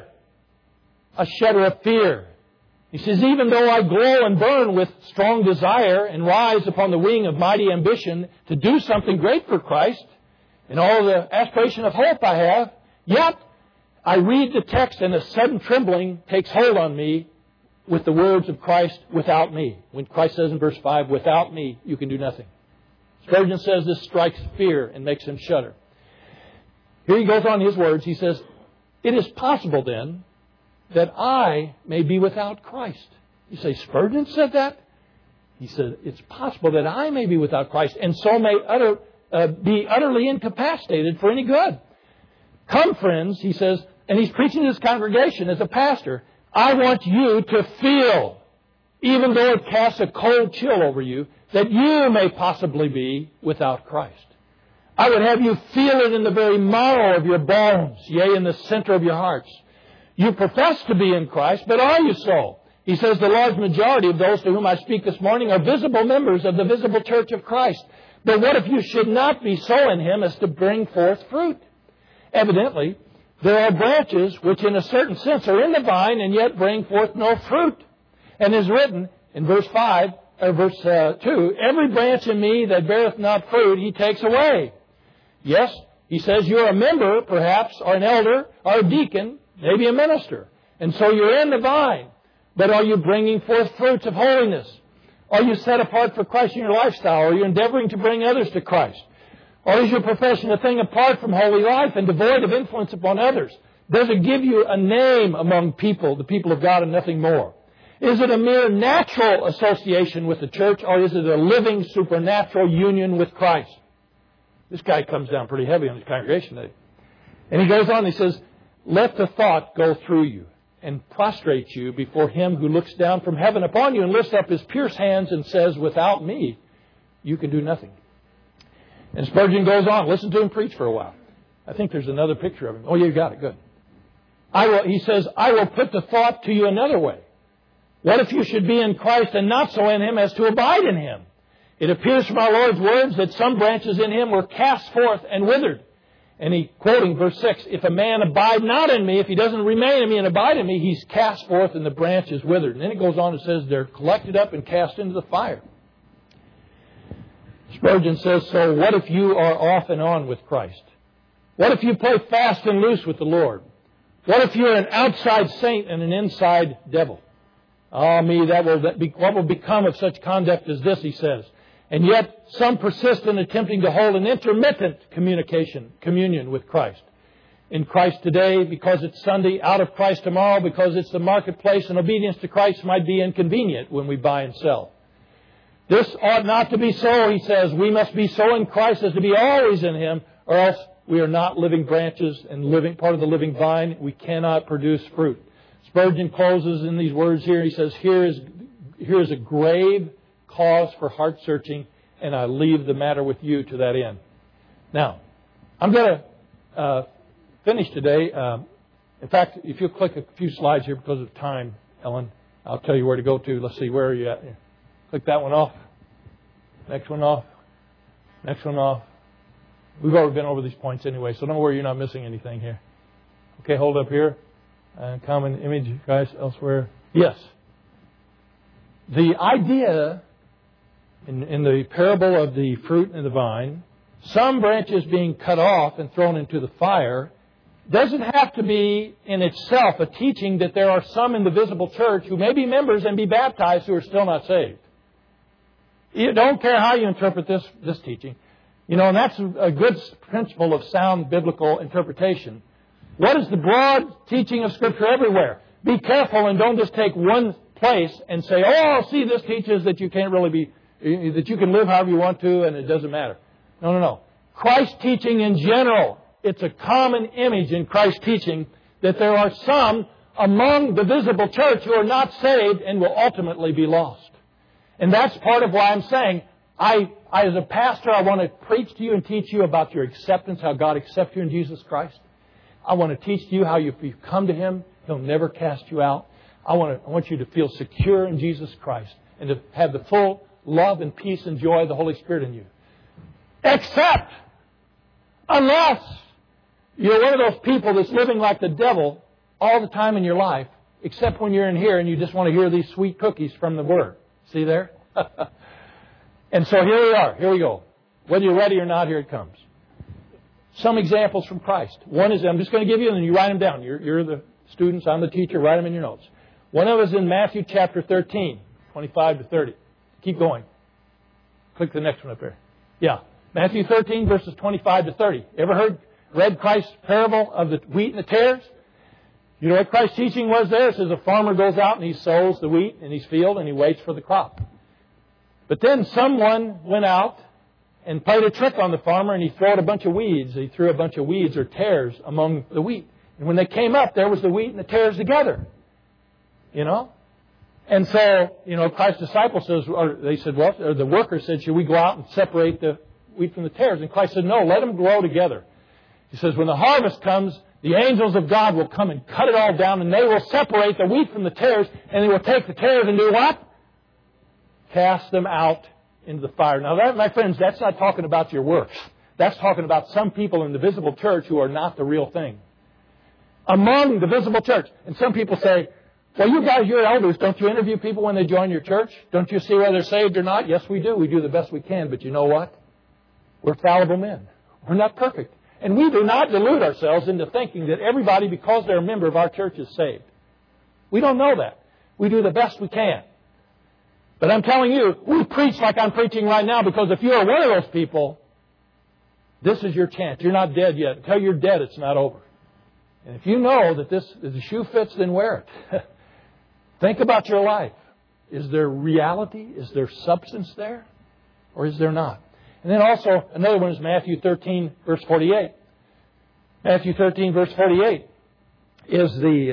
of fear. He says, even though I glow and burn with strong desire and rise upon the wing of mighty ambition to do something great for Christ and all the aspiration of hope I have, yet I read the text and a sudden trembling takes hold on me with the words of Christ, without me. When Christ says in verse 5, without me, you can do nothing. Spurgeon says this strikes fear and makes him shudder. Here he goes on his words. He says, it is possible then that I may be without Christ. You say, Spurgeon said that? He said, it's possible that I may be without Christ and so may be utterly incapacitated for any good. Come, friends, he says, and he's preaching to his congregation as a pastor. I want you to feel, even though it casts a cold chill over you, that you may possibly be without Christ. I would have you feel it in the very marrow of your bones, yea, in the center of your hearts. You profess to be in Christ, but are you so? He says the large majority of those to whom I speak this morning are visible members of the visible church of Christ. But what if you should not be so in Him as to bring forth fruit? Evidently, there are branches which in a certain sense are in the vine and yet bring forth no fruit. And is written in verse 2, every branch in me that beareth not fruit, He takes away. Yes, He says you're a member, perhaps, or an elder, or a deacon, maybe a minister. And so you're in the vine. But are you bringing forth fruits of holiness? Are you set apart for Christ in your lifestyle? Are you endeavoring to bring others to Christ? Or is your profession a thing apart from holy life and devoid of influence upon others? Does it give you a name among people, the people of God, and nothing more? Is it a mere natural association with the church, or is it a living supernatural union with Christ? This guy comes down pretty heavy on his congregation today. And he goes on, he says, let the thought go through you and prostrate you before Him who looks down from heaven upon you and lifts up His pierced hands and says, without me, you can do nothing. And Spurgeon goes on. Listen to him preach for a while. I think there's another picture of him. Oh, you got it. Good. He says, I will put the thought to you another way. What if you should be in Christ and not so in Him as to abide in Him? It appears from our Lord's words that some branches in Him were cast forth and withered. And he, quoting verse 6, if a man abide not in me, if he doesn't remain in me and abide in me, he's cast forth and the branch is withered. And then it goes on and says they're collected up and cast into the fire. Spurgeon says, so what if you are off and on with Christ? What if you play fast and loose with the Lord? What if you're an outside saint and an inside devil? Ah, me, what will become of such conduct as this, he says. And yet, some persist in attempting to hold an intermittent communion with Christ. In Christ today, because it's Sunday, out of Christ tomorrow, because it's the marketplace, and obedience to Christ might be inconvenient when we buy and sell. This ought not to be so, he says. We must be so in Christ as to be always in Him, or else we are not living branches and part of the living vine. We cannot produce fruit. Spurgeon closes in these words here. He says, here is a grave cause for heart searching, and I leave the matter with you to that end. Now, I'm going to finish today. In fact, if you'll click a few slides here because of time, Ellen, I'll tell you where to go to. Let's see, where are you at here? Click that one off. Next one off. Next one off. We've already been over these points anyway, so don't worry, you're not missing anything here. Okay, hold up here. Common image, guys, elsewhere. Yes. The idea in the parable of the fruit and the vine, some branches being cut off and thrown into the fire, doesn't have to be in itself a teaching that there are some in the visible church who may be members and be baptized who are still not saved. You don't care how you interpret this teaching. You know, and that's a good principle of sound biblical interpretation. What is the broad teaching of Scripture everywhere? Be careful and don't just take one place and say, oh, see, this teaches that you can't really be, that you can live however you want to and it doesn't matter. No. Christ's teaching in general, it's a common image in Christ's teaching that there are some among the visible church who are not saved and will ultimately be lost. And that's part of why I'm saying, I as a pastor, I want to preach to you and teach you about your acceptance, how God accepts you in Jesus Christ. I want to teach to you how if you come to Him, He'll never cast you out. I want you to feel secure in Jesus Christ and to have the full love and peace and joy of the Holy Spirit in you. Except, unless you're one of those people that's living like the devil all the time in your life, except when you're in here and you just want to hear these sweet cookies from the Word. See there? And so here we are. Here we go. Whether you're ready or not, here it comes. Some examples from Christ. One is, I'm just going to give you, and then you write them down. You're the students, I'm the teacher. Write them in your notes. One of us in Matthew chapter 13, 25 to 30. Keep going. Click the next one up there. Yeah. Matthew 13, verses 25 to 30. Ever read Christ's parable of the wheat and the tares? You know what Christ's teaching was there? It says a farmer goes out and he sows the wheat in his field and he waits for the crop. But then someone went out and played a trick on the farmer and he threw a bunch of weeds. He threw a bunch of weeds or tares among the wheat. And when they came up, there was the wheat and the tares together. You know? And so, Christ's disciples says, or they said, well, or the worker said, should we go out and separate the wheat from the tares? And Christ said, no, let them grow together. He says, when the harvest comes, the angels of God will come and cut it all down, and they will separate the wheat from the tares, and they will take the tares and do what? Cast them out into the fire. Now, that, my friends, that's not talking about your works. That's talking about some people in the visible church who are not the real thing. Among the visible church. And some people say, well, you guys, you're elders. Don't you interview people when they join your church? Don't you see whether they're saved or not? Yes, we do. We do the best we can. But you know what? We're fallible men. We're not perfect. And we do not delude ourselves into thinking that everybody, because they're a member of our church, is saved. We don't know that. We do the best we can. But I'm telling you, we preach like I'm preaching right now, because if you're one of those people, this is your chance. You're not dead yet. Until you're dead, it's not over. And if you know that if the shoe fits, then wear it. Think about your life. Is there reality? Is there substance there? Or is there not? And then also, another one is Matthew 13, verse 48. Matthew 13, verse 48 is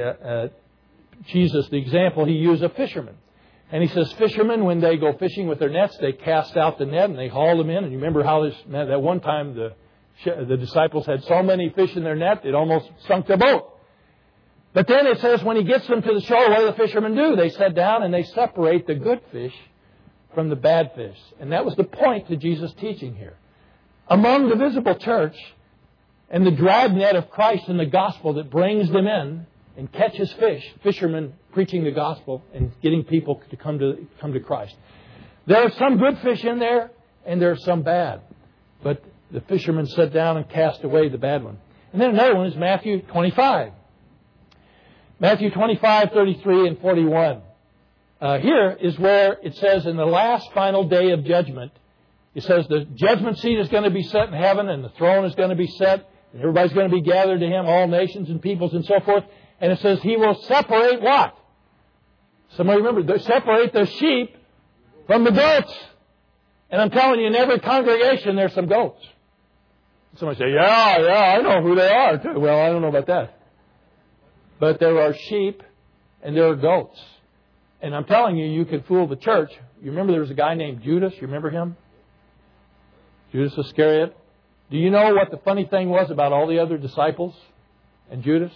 Jesus, the example he used of fishermen. And he says, fishermen, when they go fishing with their nets, they cast out the net and they haul them in. And you remember how that one time the disciples had so many fish in their net, it almost sunk their boat. But then it says when he gets them to the shore, what do the fishermen do? They sit down and they separate the good fish from the bad fish. And that was the point to Jesus' teaching here. Among the visible church and the dragnet of Christ and the gospel that brings them in and catches fish, fishermen preaching the gospel and getting people to come to Christ. There are some good fish in there and there are some bad. But the fishermen sit down and cast away the bad one. And then another one is Matthew 25. Matthew 25, 33 and 41. Here is where it says in the last final day of judgment, it says the judgment seat is going to be set in heaven and the throne is going to be set and everybody's going to be gathered to Him, all nations and peoples and so forth. And it says He will separate what? Somebody remember, separate the sheep from the goats. And I'm telling you, in every congregation there's some goats. Somebody say, yeah, I know who they are too. Well, I don't know about that. But there are sheep and there are goats. And I'm telling you, you can fool the church. You remember there was a guy named Judas? You remember him? Judas Iscariot. Do you know what the funny thing was about all the other disciples and Judas?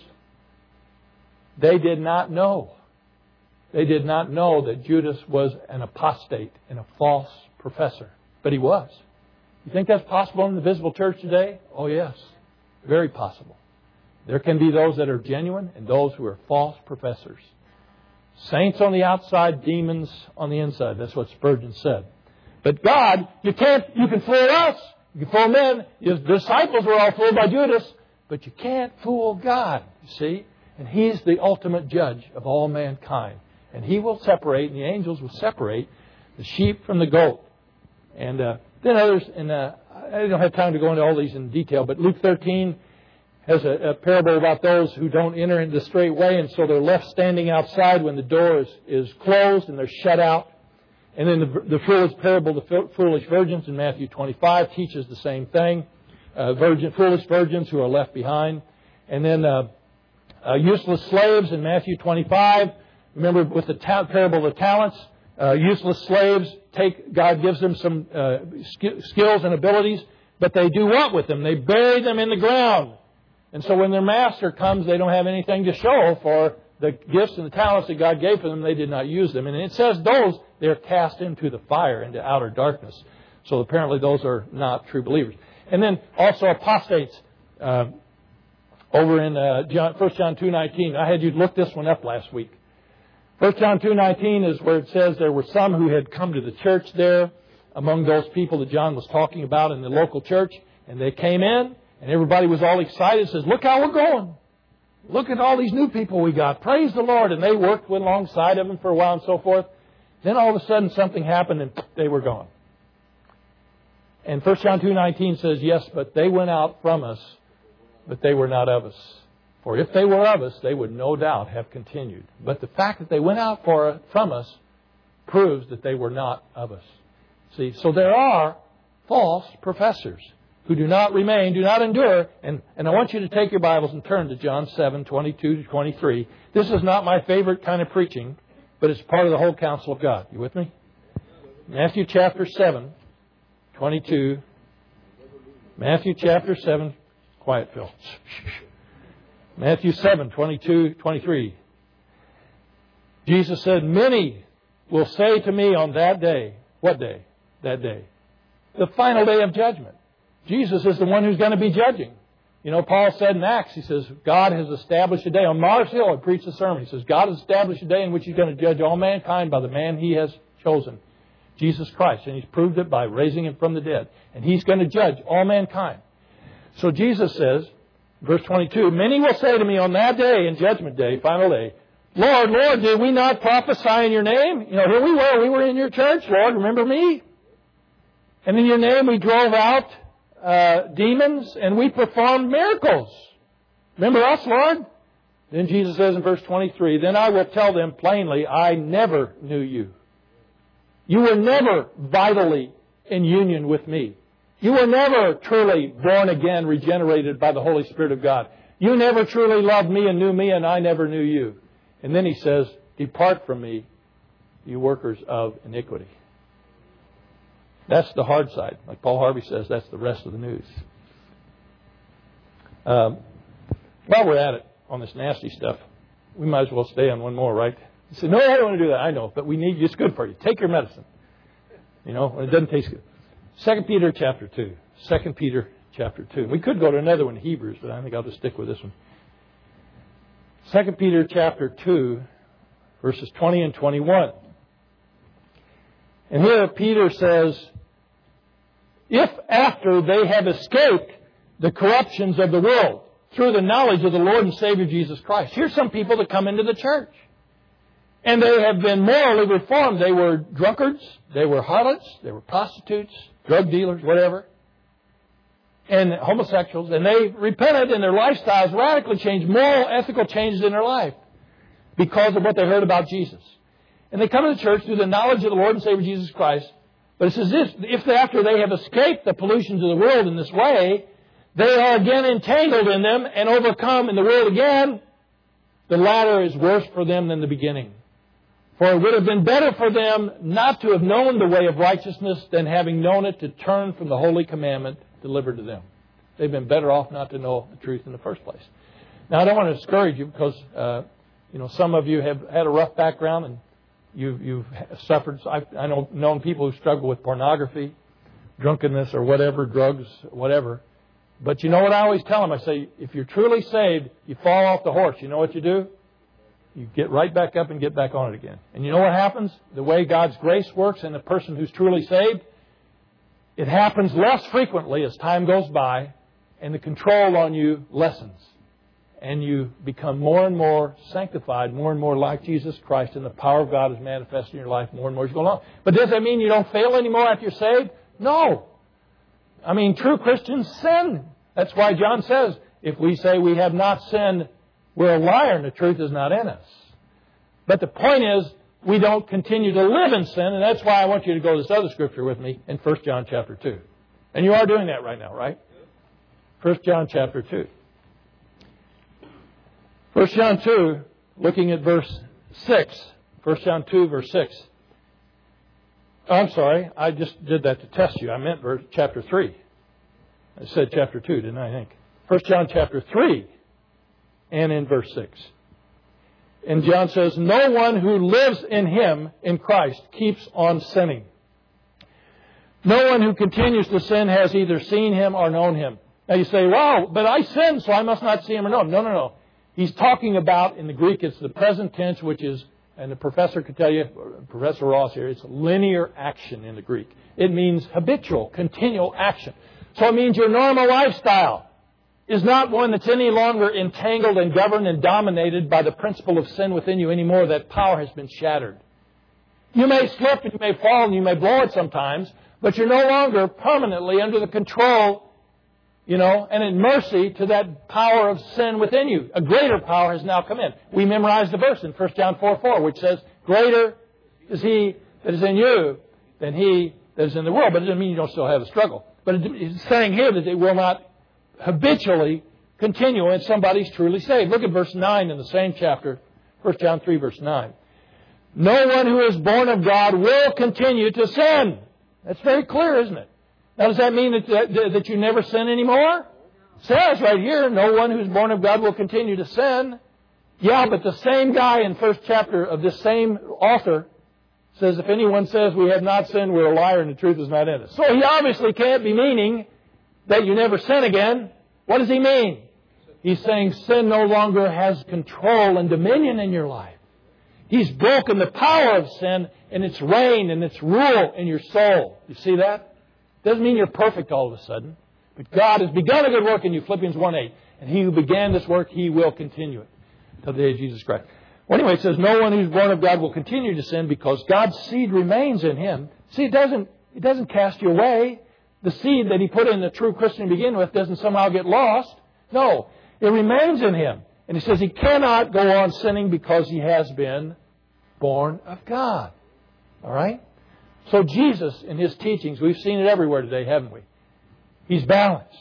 They did not know. They did not know that Judas was an apostate and a false professor. But he was. You think that's possible in the visible church today? Oh, yes. Very possible. There can be those that are genuine and those who are false professors. Saints on the outside, demons on the inside. That's what Spurgeon said. But God, you can fool us. You can fool men. The disciples were all fooled by Judas. But you can't fool God, you see. And He's the ultimate judge of all mankind. And He will separate, and the angels will separate the sheep from the goat. And then others, and I don't have time to go into all these in detail, but Luke 13 has a parable about those who don't enter into the straight way, and so they're left standing outside when the door is closed and they're shut out. And then the foolish parable, the foolish virgins in Matthew 25 teaches the same thing. Foolish virgins who are left behind. And then useless slaves in Matthew 25. Remember with the parable of the talents, useless slaves God gives them some skills and abilities, but they do what with them? They bury them in the ground. And so when their master comes, they don't have anything to show for the gifts and the talents that God gave for them. They did not use them. And it says those, they're cast into the fire, into outer darkness. So apparently those are not true believers. And then also apostates over in 1 John 2:19. I had you look this one up last week. 1 John 2:19 is where it says there were some who had come to the church there among those people that John was talking about in the local church. And they came in and everybody was all excited. It says, look how we're going. Look at all these new people we got. Praise the Lord. And they worked alongside of them for a while and so forth. Then all of a sudden something happened and they were gone. And 1 John 2:19 says, yes, but they went out from us but they were not of us. For if they were of us, they would no doubt have continued. But the fact that they went out from us proves that they were not of us. See, so there are false professors who do not remain, do not endure. And I want you to take your Bibles and turn to John 7, 22 to 23. This is not my favorite kind of preaching, but it's part of the whole counsel of God. You with me? Matthew chapter 7, 22. Matthew chapter 7. Quiet, Phil. Matthew 7, 22, 23. Jesus said, many will say to me on that day. What day? That day. The final day of judgment. Jesus is the one who's going to be judging. You know, Paul said in Acts, he says, God has established a day. On Mars Hill, I preached a sermon. He says, God has established a day in which He's going to judge all mankind by the man He has chosen, Jesus Christ. And He's proved it by raising Him from the dead. And He's going to judge all mankind. So Jesus says, verse 22, many will say to me on that day, in judgment day, final day, Lord, Lord, did we not prophesy in your name? You know, here we were in your church, Lord, remember me? And in your name we drove out demons and we performed miracles. Remember us, Lord? Then Jesus says in verse 23, then I will tell them plainly, I never knew you. You were never vitally in union with me. You were never truly born again, regenerated by the Holy Spirit of God. You never truly loved me and knew me, and I never knew you. And then He says, depart from me, you workers of iniquity. That's the hard side. Like Paul Harvey says, that's the rest of the news. While we're at it on this nasty stuff, we might as well stay on one more, right? You say, no, I don't want to do that. I know, but we need you. It's good for you. Take your medicine. You know, when it doesn't taste good. 2 Peter chapter 2. 2 Peter chapter 2. We could go to another one, Hebrews, but I think I'll just stick with this one. 2 Peter chapter 2, verses 20 and 21. And here Peter says, if after they have escaped the corruptions of the world through the knowledge of the Lord and Savior Jesus Christ. Here's some people that come into the church. And they have been morally reformed. They were drunkards, they were harlots, they were prostitutes, drug dealers, whatever, and homosexuals. And they repented and their lifestyles radically changed, moral, ethical changes in their life because of what they heard about Jesus. And they come to the church through the knowledge of the Lord and Savior Jesus Christ. But it says this, if after they have escaped the pollutions of the world in this way, they are again entangled in them and overcome in the world again, the latter is worse for them than the beginning. For it would have been better for them not to have known the way of righteousness than having known it to turn from the holy commandment delivered to them. They've been better off not to know the truth in the first place. Now, I don't want to discourage you because, some of you have had a rough background and you've suffered. I know known people who struggle with pornography, drunkenness or whatever, drugs, whatever. But you know what I always tell them? I say, if you're truly saved, you fall off the horse. You know what you do? You get right back up and get back on it again. And you know what happens? The way God's grace works in a person who's truly saved, it happens less frequently as time goes by, and the control on you lessens. And you become more and more sanctified, more and more like Jesus Christ, and the power of God is manifested in your life more and more as you go along. But does that mean you don't fail anymore after you're saved? No. I mean, true Christians sin. That's why John says, if we say we have not sinned, we're a liar and the truth is not in us. But the point is, we don't continue to live in sin, and that's why I want you to go to this other scripture with me in 1 John chapter 2. And you are doing that right now, right? 1 John chapter 2. 1 John 2, looking at verse 6. 1 John 2, verse 6. Oh, I'm sorry, I just did that to test you. I meant chapter 3. I said chapter 2, didn't I think? 1 John chapter 3, and in verse 6. And John says, no one who lives in Him, in Christ, keeps on sinning. No one who continues to sin has either seen Him or known Him. Now you say, well, but I sinned, so I must not see Him or know Him. No. He's talking about, in the Greek, it's the present tense, which is, and the professor could tell you, Professor Ross here, it's linear action in the Greek. It means habitual, continual action. So it means your normal lifestyle is not one that's any longer entangled and governed and dominated by the principle of sin within you anymore. That power has been shattered. You may slip and you may fall and you may blow it sometimes, but you're no longer permanently under the control and in mercy to that power of sin within you. A greater power has now come in. We memorized the verse in 1 John 4:4, which says, greater is He that is in you than he that is in the world. But it doesn't mean you don't still have a struggle. But it's saying here that it will not habitually continue when somebody's truly saved. Look at verse 9 in the same chapter, 1 John 3, verse 9. No one who is born of God will continue to sin. That's very clear, isn't it? Now, does that mean that you never sin anymore? It says right here, no one who is born of God will continue to sin. Yeah, but the same guy in first chapter of this same author says, if anyone says we have not sinned, we're a liar and the truth is not in us. So he obviously can't be meaning that you never sin again. What does he mean? He's saying sin no longer has control and dominion in your life. He's broken the power of sin and its reign and its rule in your soul. You see that? Doesn't mean you're perfect all of a sudden. But God has begun a good work in you, Philippians 1:8. And He who began this work, He will continue it till the day of Jesus Christ. Well, anyway, it says, no one who's born of God will continue to sin because God's seed remains in him. See, it doesn't cast you away. The seed that He put in the true Christian to begin with doesn't somehow get lost. No, it remains in him. And he says he cannot go on sinning because he has been born of God. All right? So Jesus, in His teachings, we've seen it everywhere today, haven't we? He's balanced.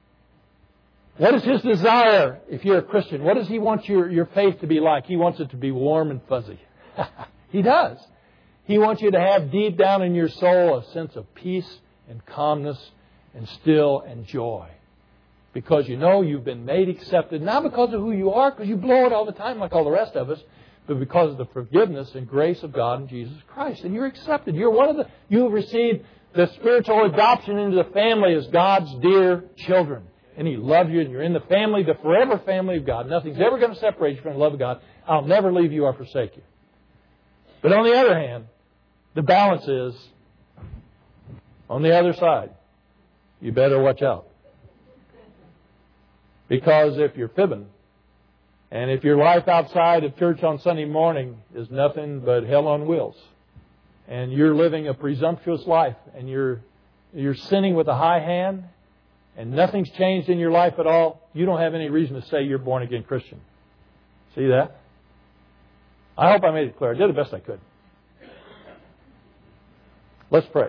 What is His desire if you're a Christian? What does He want your faith to be like? He wants it to be warm and fuzzy. He does. He wants you to have deep down in your soul a sense of peace and calmness and still and joy. Because you know you've been made accepted, not because of who you are, because you blow it all the time like all the rest of us, but because of the forgiveness and grace of God in Jesus Christ. And you're accepted. You have received the spiritual adoption into the family as God's dear children. And He loves you, and you're in the family, the forever family of God. Nothing's ever going to separate you from the love of God. I'll never leave you or forsake you. But on the other hand, the balance is, on the other side, you better watch out. Because if you're fibbing, and if your life outside of church on Sunday morning is nothing but hell on wheels, and you're living a presumptuous life, and you're sinning with a high hand, and nothing's changed in your life at all, you don't have any reason to say you're born again Christian. See that? I hope I made it clear. I did the best I could. Let's pray.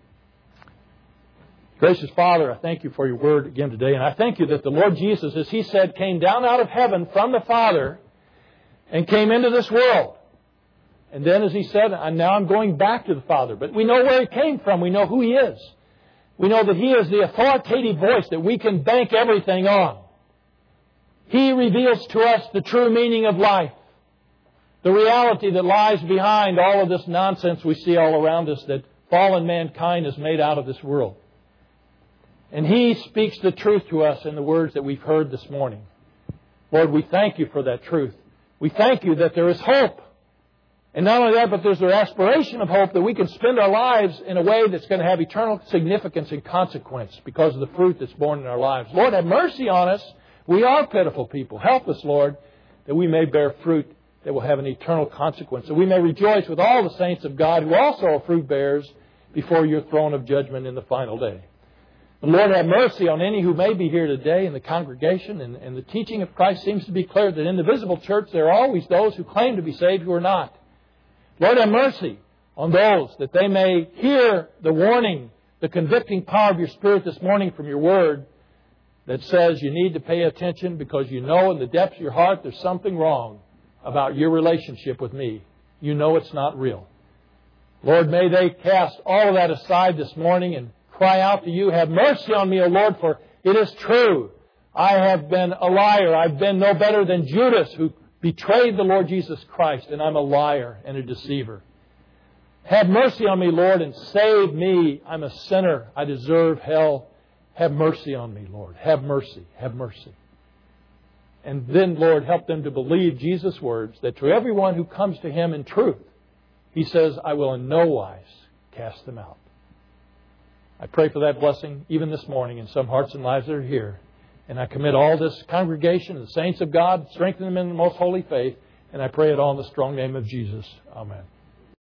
Gracious Father, I thank You for Your word again today. And I thank You that the Lord Jesus, as He said, came down out of heaven from the Father and came into this world. And then as He said, now I'm going back to the Father. But we know where He came from. We know who He is. We know that He is the authoritative voice that we can bank everything on. He reveals to us the true meaning of life. The reality that lies behind all of this nonsense we see all around us that fallen mankind has made out of this world. And He speaks the truth to us in the words that we've heard this morning. Lord, we thank You for that truth. We thank You that there is hope. And not only that, but there's an aspiration of hope that we can spend our lives in a way that's going to have eternal significance and consequence because of the fruit that's born in our lives. Lord, have mercy on us. We are pitiful people. Help us, Lord, that we may bear fruit that will have an eternal consequence. That we may rejoice with all the saints of God who also are fruit bearers before Your throne of judgment in the final day. And Lord, have mercy on any who may be here today in the congregation. And the teaching of Christ seems to be clear that in the visible church there are always those who claim to be saved who are not. Lord, have mercy on those that they may hear the warning, the convicting power of Your Spirit this morning from Your Word that says you need to pay attention because you know in the depths of your heart there's something wrong about your relationship with Me. You know it's not real. Lord, may they cast all of that aside this morning and cry out to You, have mercy on me, O Lord, for it is true. I have been a liar. I've been no better than Judas who betrayed the Lord Jesus Christ, and I'm a liar and a deceiver. Have mercy on me, Lord, and save me. I'm a sinner. I deserve hell. Have mercy on me, Lord. Have mercy. Have mercy. And then, Lord, help them to believe Jesus' words that to everyone who comes to Him in truth, He says, I will in no wise cast them out. I pray for that blessing even this morning in some hearts and lives that are here. And I commit all this congregation and the saints of God, strengthen them in the most holy faith. And I pray it all in the strong name of Jesus. Amen.